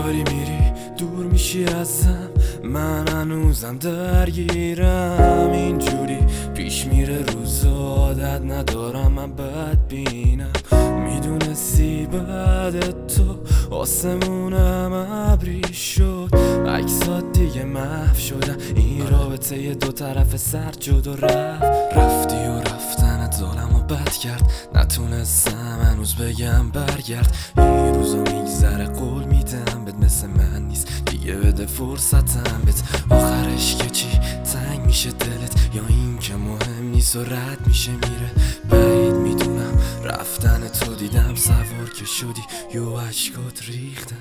داری میری دور میشی ازم، من هنوزم درگیرم. اینجوری پیش میره روز عادت ندارم من بد بینم. میدونستی بعد تو آسمونم ابری شد، عکسات دیگه محو شدن، این رابطه ی دو طرف سر جدا رفتی و رفتنت ظالمو بد کرد، نتونستم هنوز بگم برگرد. این روزا میگذره قول میدم بهت، مثل من نیست دیگه بده فرصتم بهت. آخرش که چی تنگ میشه دلت، یا این که مهم نیست و رد میشه میره. بعید میدونم رفتن تو دیدم سوار که شدی یو اشکات ریختم.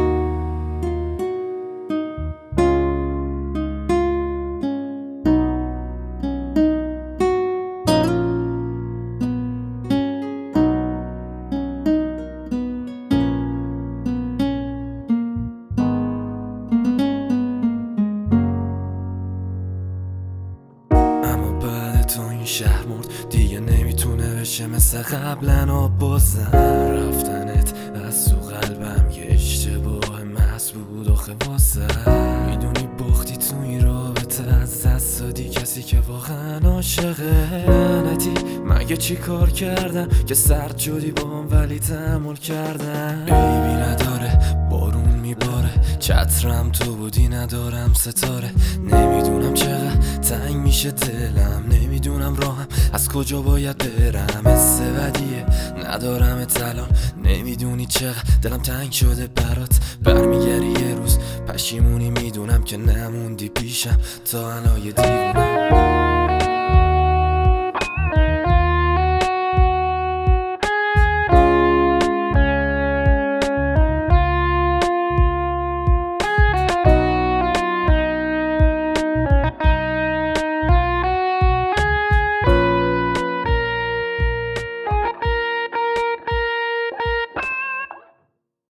تو این شهر مرد دیگه نمیتونه بشه مثل قبلا. بازم رفتنت از تو قلبم یه اشتباه محض بود آخه واسه. میدونی باختی تو این رابطه، از دست دادی کسی که واقعا عاشقنتی. مگه چی کار کردم که سرد شدی بام ولی تحمل کردم. عیبی نداره بارون میباره، چترم تو بودی ندارم ستاره. نمیدونم چقدر تنگ میشه دلم، نمیدونم راهم از کجا باید برم. حس بدیه ندارم الان، نمیدونی چقدر دلم تنگ شده برات. برمیگری یه روز پشیمونی، میدونم که نموندی پیشم تا الان یه دیوونم.